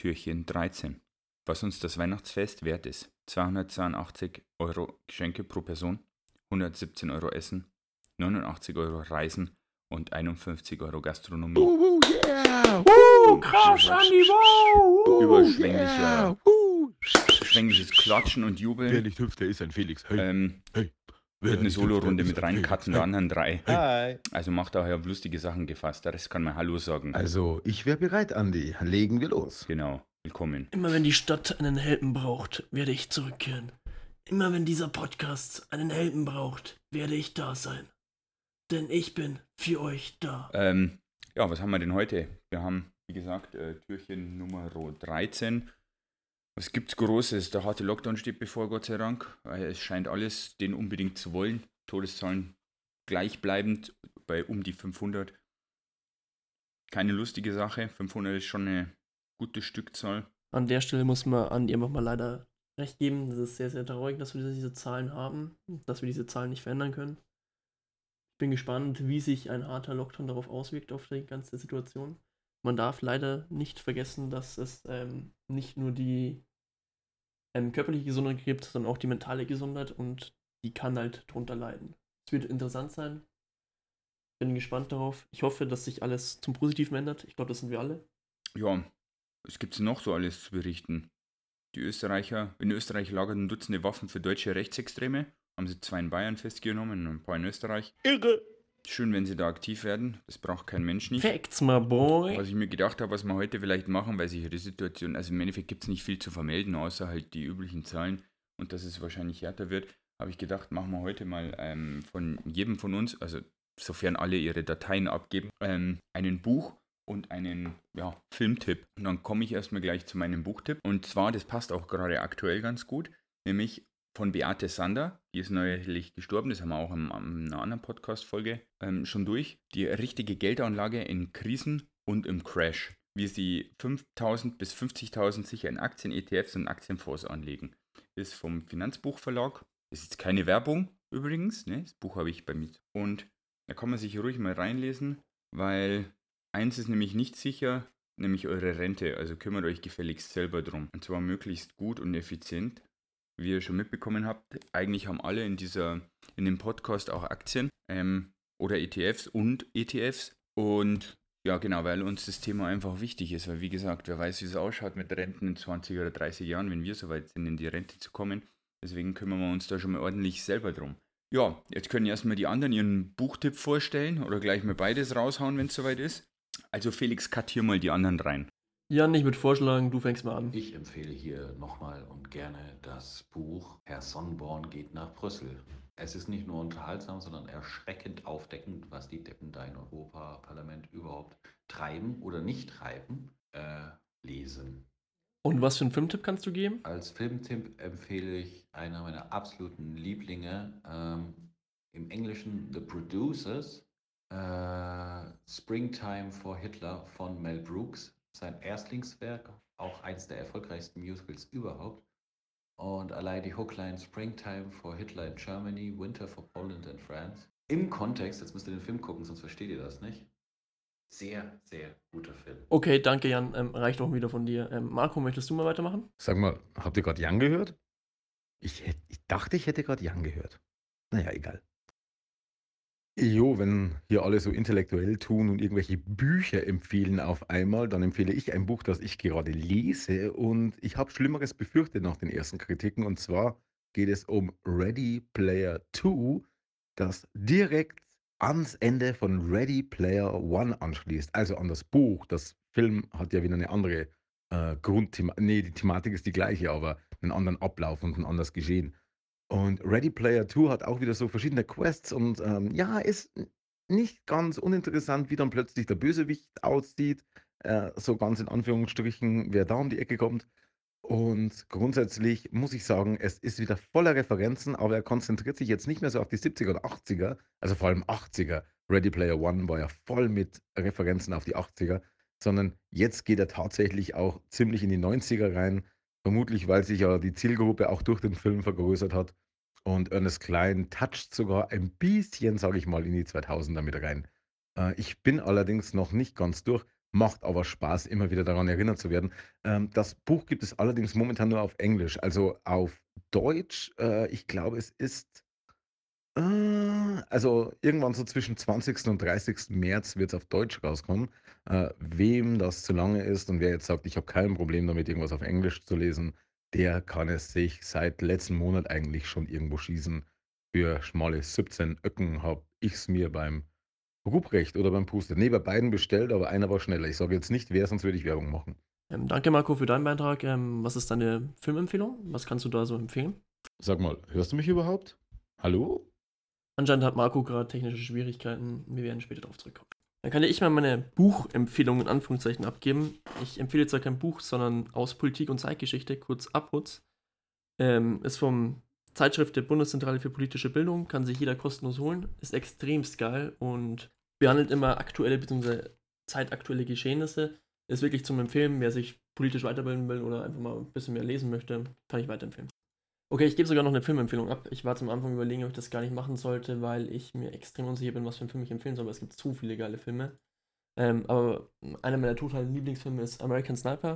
Türchen 13. Was uns das Weihnachtsfest wert ist. 282 Euro Geschenke pro Person, 117 Euro Essen, 89 Euro Reisen und 51 Euro Gastronomie. Yeah! Krass, Andi, wow! Überschwänglicher, überschwängliches Klatschen und Wer Jubeln. nicht hüpft, der ist ein Felix. Hey, Wird wer eine nicht hüpft, der Solo-Runde ist mit ein reincutten Felix. der anderen drei. Hi. Also macht daher auf lustige Sachen gefasst. Der Rest kann mal Hallo sagen. Also, ich wäre bereit, Andi. Legen wir los. Genau, willkommen. Immer wenn die Stadt einen Helden braucht, werde ich zurückkehren. Immer wenn dieser Podcast einen Helden braucht, werde ich da sein. Denn ich bin für euch da. Ja, was haben wir denn heute? Wir haben, wie gesagt, Türchen Nummer 13. Was gibt's Großes? Der harte Lockdown steht bevor, Gott sei Dank. Es scheint alles den unbedingt zu wollen. Todeszahlen gleichbleibend bei um die 500. Keine lustige Sache. 500 ist schon eine gute Stückzahl. An der Stelle muss man Andi einfach mal leider recht geben. Das ist sehr, sehr traurig, dass wir diese Zahlen haben, dass wir diese Zahlen nicht verändern können. Ich bin gespannt, wie sich ein harter Lockdown darauf auswirkt, auf die ganze Situation. Man darf leider nicht vergessen, dass es nicht nur die körperliche Gesundheit gibt, sondern auch die mentale Gesundheit und die kann halt drunter leiden. Es wird interessant sein. Bin gespannt darauf. Ich hoffe, dass sich alles zum Positiven ändert. Ich glaube, das sind wir alle. Ja, was gibt's noch so alles zu berichten? In Österreich lagerten Dutzende Waffen für deutsche Rechtsextreme. Haben sie 2 in Bayern festgenommen und ein paar in Österreich. Irre. Schön, wenn sie da aktiv werden. Das braucht kein Mensch nicht. Facts, my boy. Was ich mir gedacht habe, was wir heute vielleicht machen, weil sich die Situation, also im Endeffekt gibt es nicht viel zu vermelden, außer halt die üblichen Zahlen und dass es wahrscheinlich härter wird, habe ich gedacht, machen wir heute mal von jedem von uns, also sofern alle ihre Dateien abgeben, einen Buch- und einen Filmtipp. Und dann komme ich erstmal gleich zu meinem Buchtipp. Und zwar, das passt auch gerade aktuell ganz gut, nämlich von Beate Sander, die ist neulich gestorben, das haben wir auch in einer anderen Podcast-Folge schon durch. Die richtige Geldanlage in Krisen und im Crash, wie sie 5.000 bis 50.000 sicher in Aktien, ETFs und Aktienfonds anlegen. Ist vom Finanzbuchverlag, ist jetzt keine Werbung übrigens, ne? Das Buch habe ich bei mir. Und da kann man sich ruhig mal reinlesen, weil eins ist nämlich nicht sicher, nämlich eure Rente, also kümmert euch gefälligst selber drum. Und zwar möglichst gut und effizient. Wie ihr schon mitbekommen habt, eigentlich haben alle in dem Podcast auch Aktien oder ETFs und ETFs. Und ja, genau, weil uns das Thema einfach wichtig ist. Weil wie gesagt, wer weiß, wie es ausschaut mit Renten in 20 oder 30 Jahren, wenn wir soweit sind, in die Rente zu kommen. Deswegen kümmern wir uns da schon mal ordentlich selber drum. Ja, jetzt können erstmal die anderen ihren Buchtipp vorstellen oder gleich mal beides raushauen, wenn es soweit ist. Also Felix, cut hier mal die anderen rein. Jan, ich würde vorschlagen, du fängst mal an. Ich empfehle hier nochmal und gerne das Buch Herr Sonnenborn geht nach Brüssel. Es ist nicht nur unterhaltsam, sondern erschreckend aufdeckend, was die Deppen da in Europaparlament überhaupt treiben oder nicht treiben. Lesen. Und was für einen Filmtipp kannst du geben? Als Filmtipp empfehle ich einer meiner absoluten Lieblinge, im Englischen The Producers, Springtime for Hitler von Mel Brooks. Sein Erstlingswerk, auch eines der erfolgreichsten Musicals überhaupt. Und allein die Hookline Springtime for Hitler in Germany, Winter for Poland and France. Im Kontext, jetzt müsst ihr den Film gucken, sonst versteht ihr das nicht. Sehr, sehr guter Film. Okay, danke Jan, reicht auch wieder von dir. Marco, möchtest du mal weitermachen? Sag mal, habt ihr gerade Jan gehört? Ich dachte, ich hätte gerade Jan gehört. Naja, egal. Jo, wenn hier alle so intellektuell tun und irgendwelche Bücher empfehlen auf einmal, dann empfehle ich ein Buch, das ich gerade lese. Und ich habe Schlimmeres befürchtet nach den ersten Kritiken. Und zwar geht es um Ready Player 2, das direkt ans Ende von Ready Player One anschließt. Also an das Buch. Das Film hat ja wieder eine andere Grundthematik. Nee, die Thematik ist die gleiche, aber einen anderen Ablauf und ein anderes Geschehen. Und Ready Player 2 hat auch wieder so verschiedene Quests und ist nicht ganz uninteressant, wie dann plötzlich der Bösewicht aussieht. So ganz in Anführungsstrichen, wer da um die Ecke kommt. Und grundsätzlich muss ich sagen, es ist wieder voller Referenzen, aber er konzentriert sich jetzt nicht mehr so auf die 70er und 80er, also vor allem 80er. Ready Player One war ja voll mit Referenzen auf die 80er, sondern jetzt geht er tatsächlich auch ziemlich in die 90er rein. Vermutlich, weil sich ja die Zielgruppe auch durch den Film vergrößert hat. Und Ernest Cline toucht sogar ein bisschen, sage ich mal, in die 2000er mit rein. Ich bin allerdings noch nicht ganz durch. macht aber Spaß, immer wieder daran erinnert zu werden. Das Buch gibt es allerdings momentan nur auf Englisch, also auf Deutsch, ich glaube, es ist also irgendwann so zwischen 20. und 30. März wird es auf Deutsch rauskommen. Wem das zu lange ist und wer jetzt sagt: „Ich habe kein Problem damit, irgendwas auf Englisch zu lesen“, der kann es sich seit letzten Monat eigentlich schon irgendwo schießen. Für schmale 17 Öcken habe ich's mir beim Ruprecht oder beim Puste bei beiden bestellt, aber einer war schneller. Ich sage jetzt nicht wer, sonst würde ich Werbung machen. Danke, Marco, für deinen Beitrag. Was ist deine Filmempfehlung? Was kannst du da so empfehlen? Sag mal, hörst du mich überhaupt? Hallo? Anscheinend hat Marco gerade technische Schwierigkeiten. Wir werden später darauf zurückkommen. Dann kann ja ich mal meine Buchempfehlung in Anführungszeichen abgeben. Ich empfehle zwar kein Buch, sondern aus Politik und Zeitgeschichte, kurz APUZ. Ist vom Zeitschrift der Bundeszentrale für politische Bildung, kann sich jeder kostenlos holen. Ist extremst geil und behandelt immer aktuelle bzw. zeitaktuelle Geschehnisse. Ist wirklich zum Empfehlen, wer sich politisch weiterbilden will oder einfach mal ein bisschen mehr lesen möchte, kann ich weiterempfehlen. Okay, ich gebe sogar noch eine Filmempfehlung ab. Ich war zum Anfang überlegen, ob ich das gar nicht machen sollte, weil ich mir extrem unsicher bin, was für einen Film ich empfehlen soll, weil es gibt zu viele geile Filme. Aber einer meiner totalen Lieblingsfilme ist American Sniper.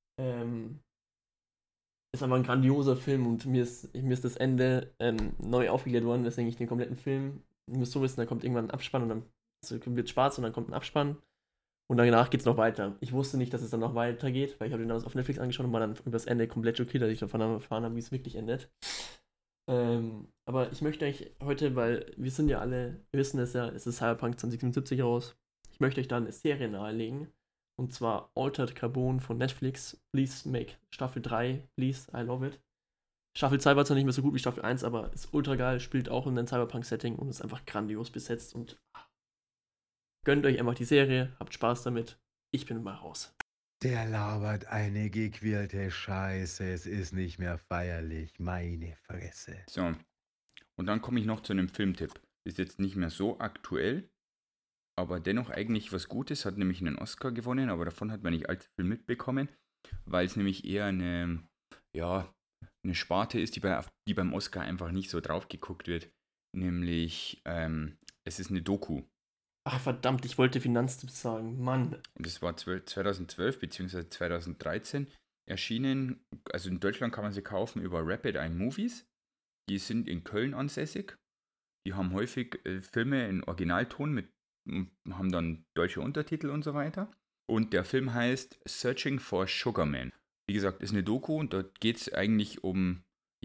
Ist aber ein grandioser Film und mir ist das Ende neu aufgeklärt worden, weswegen ich den kompletten Film, ihr müsst so wissen, da kommt irgendwann ein Abspann und dann wird es schwarz und dann kommt ein Abspann und danach geht es noch weiter. Ich wusste nicht, dass es dann noch weitergeht, weil ich habe den damals auf Netflix angeschaut und war dann über das Ende komplett schockiert, als ich davon erfahren habe, wie es wirklich endet. Aber ich möchte euch heute, weil wir sind ja alle, wir wissen es ja, es ist Cyberpunk 2077 raus. Ich möchte euch da eine Serie nahelegen. Und zwar Altered Carbon von Netflix. Please make Staffel 3, please, I love it. Staffel 2 war zwar nicht mehr so gut wie Staffel 1, aber ist ultra geil, spielt auch in einem Cyberpunk-Setting und ist einfach grandios besetzt. Und gönnt euch einfach die Serie, habt Spaß damit. Ich bin mal raus. Der labert eine gequirlte Scheiße. Es ist nicht mehr feierlich. Meine Fresse. So, und dann komme ich noch zu einem Filmtipp. Ist jetzt nicht mehr so aktuell, aber dennoch eigentlich was Gutes. Hat nämlich einen Oscar gewonnen, aber davon hat man nicht allzu viel mitbekommen, weil es nämlich eher eine Sparte ist, die beim Oscar einfach nicht so drauf geguckt wird. Nämlich, es ist eine Doku. Ach verdammt, ich wollte Finanztipps sagen, Mann. Und das war 2012 bzw. 2013 erschienen. Also in Deutschland kann man sie kaufen über Rapid Eye Movies. Die sind in Köln ansässig. Die haben häufig Filme in Originalton haben dann deutsche Untertitel und so weiter. Und der Film heißt Searching for Sugar Man. Wie gesagt, ist eine Doku und dort geht es eigentlich um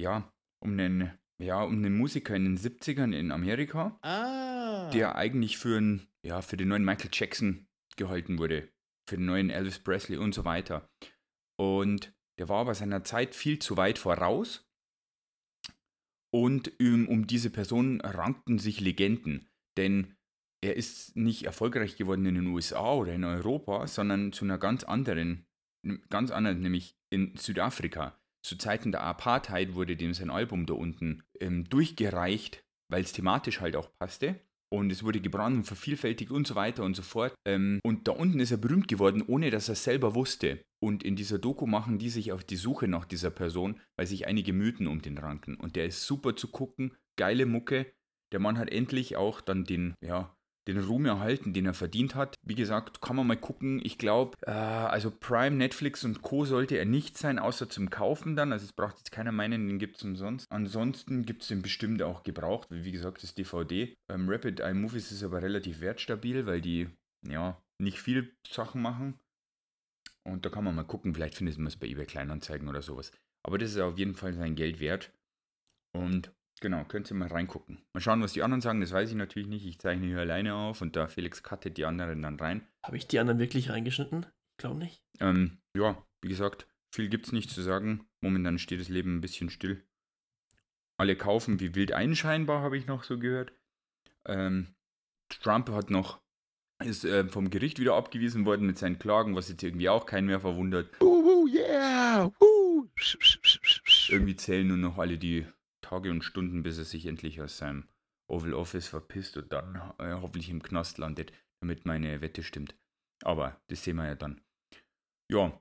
einen Musiker in den 70ern in Amerika, der eigentlich für den neuen Michael Jackson gehalten wurde, für den neuen Elvis Presley und so weiter. Und der war aber seiner Zeit viel zu weit voraus. Und um diese Person rankten sich Legenden, denn er ist nicht erfolgreich geworden in den USA oder in Europa, sondern zu einer ganz anderen, nämlich in Südafrika. Zu Zeiten der Apartheid wurde dem sein Album da unten durchgereicht, weil es thematisch halt auch passte. Und es wurde gebrannt und vervielfältigt und so weiter und so fort. Und da unten ist er berühmt geworden, ohne dass er es selber wusste. Und in dieser Doku machen die sich auf die Suche nach dieser Person, weil sich einige Mythen um den ranken. Und der ist super zu gucken, geile Mucke. Der Mann hat endlich auch dann den Ruhm erhalten, den er verdient hat. Wie gesagt, kann man mal gucken. Ich glaube, also Prime, Netflix und Co. sollte er nicht sein, außer zum Kaufen dann. Also es braucht jetzt keiner meinen, den gibt es umsonst. Ansonsten gibt es den bestimmt auch gebraucht, wie gesagt, das DVD. Rapid Eye Movies ist aber relativ wertstabil, weil die, nicht viel Sachen machen. Und da kann man mal gucken, vielleicht findet man es bei eBay Kleinanzeigen oder sowas. Aber das ist auf jeden Fall sein Geld wert. Und genau, könnt ihr mal reingucken. Mal schauen, was die anderen sagen, das weiß ich natürlich nicht. Ich zeichne hier alleine auf und da Felix cuttet die anderen dann rein. Habe ich die anderen wirklich reingeschnitten? Ich glaube nicht. Wie gesagt, viel gibt's nicht zu sagen. Momentan steht das Leben ein bisschen still. Alle kaufen wie wild ein scheinbar, habe ich noch so gehört. Trump ist vom Gericht wieder abgewiesen worden mit seinen Klagen, was jetzt irgendwie auch keinen mehr verwundert. Yeah! Irgendwie zählen nur noch alle die Tage und Stunden, bis er sich endlich aus seinem Oval Office verpisst und dann hoffentlich im Knast landet, damit meine Wette stimmt. Aber das sehen wir ja dann. Ja,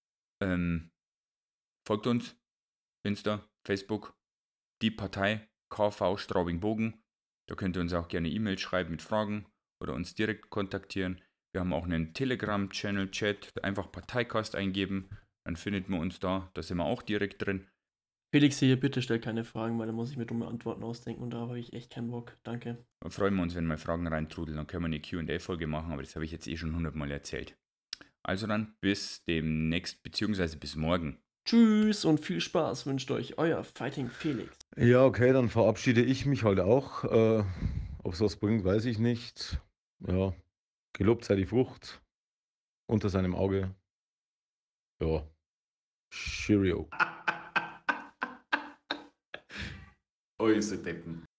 folgt uns, Insta, Facebook, die Partei KV Straubing-Bogen. Da könnt ihr uns auch gerne E-Mails schreiben mit Fragen oder uns direkt kontaktieren. Wir haben auch einen Telegram-Channel-Chat. Einfach Parteicast eingeben, dann findet man uns da. Da sind wir auch direkt drin. Felix hier, bitte stell keine Fragen, weil dann muss ich mir dumme Antworten ausdenken und da habe ich echt keinen Bock. Danke. Dann freuen wir uns, wenn mal Fragen reintrudeln. Dann können wir eine Q&A-Folge machen, aber das habe ich jetzt schon 100-mal erzählt. Also dann bis demnächst, beziehungsweise bis morgen. Tschüss und viel Spaß wünscht euch euer Fighting Felix. Ja, okay, dann verabschiede ich mich halt auch. Ob es was bringt, weiß ich nicht. Ja, gelobt sei die Frucht unter seinem Auge. Ja, Cheerio. Oh, ihr seid Deppen.